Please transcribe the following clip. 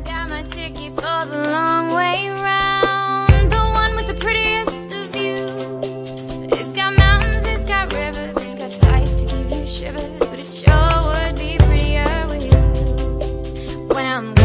got my ticket for the long way round, the one with the prettiest of views. It's got mountains, it's got rivers, it's got sights to give you shivers, but it sure would be prettier with you. When I'm